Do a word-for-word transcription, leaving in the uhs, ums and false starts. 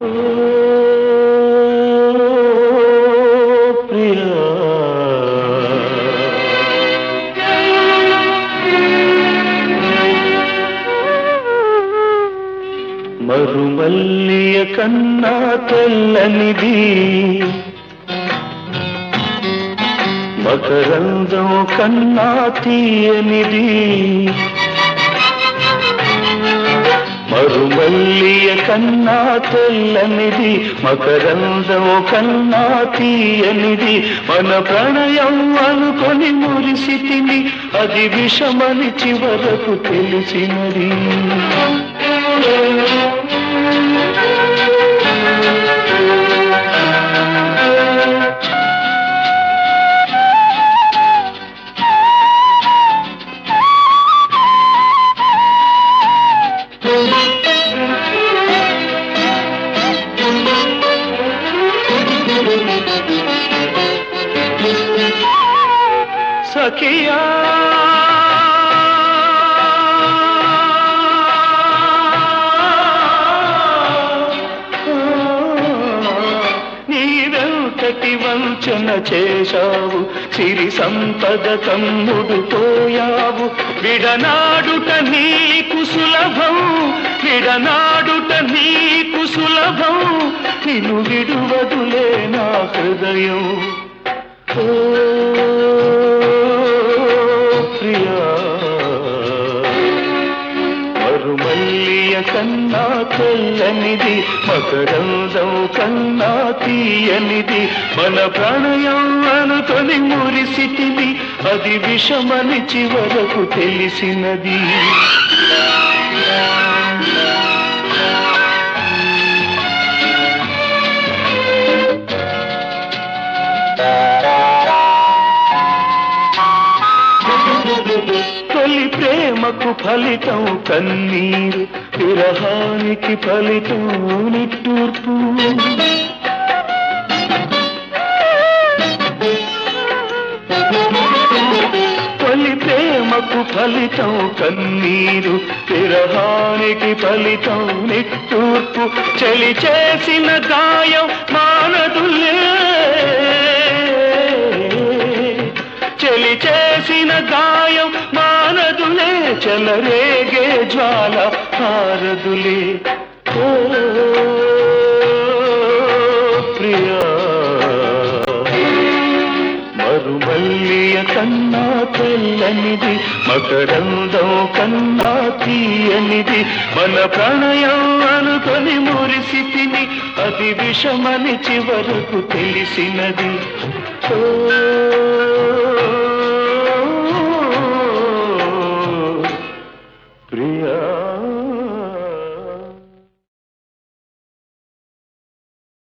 ఓ ప్రియా మరుమల్లియ కన్నా తెల్లనిది మకరందం కన్నా తీయనిది మరుమల్లియ కన్నా తెల్లనిది మకరందం కన్నా తీయనిది మన ప్రణయం అనుకొని మురిసితిని అది విషమని చివరకు తెలిసినది సఖియా నీవెంతటి వంచన చేశావు సిరి సంపద కమ్ముడు పోయావు విడనాడుట నీకు సులభం విడనాడుట నీకు సులభం నిన్ను విడువదులే నా హృదయం ఓ ప్రియా మరుమల్లియ కన్నా తెల్లనిది మకరందం కన్నా తీయనిది మన ప్రణయం అనుకొని మురిసితిని అది విషమని చివరకు తెలిసినది తొలి ప్రేమకు ఫలితం కన్నీరు విరహానికి ఫలితం నిట్టూర్పు తొలి ప్రేమకు ఫలితం కన్నీరు విరహానికి ఫలితం నిట్టూర్పు చలి చేసిన గాయం మానదులే చలి చేసిన గాయం మానదులే చలరేగే జ్వాల హారదులే ఓ ప్రియా మరుమల్లియ కన్నా తెల్లనిది మకరందం కన్నా తీయనిది మన ప్రణయం అనుకొని మురిసితిని అది విషమని చివరకు తెలిసినది ఓ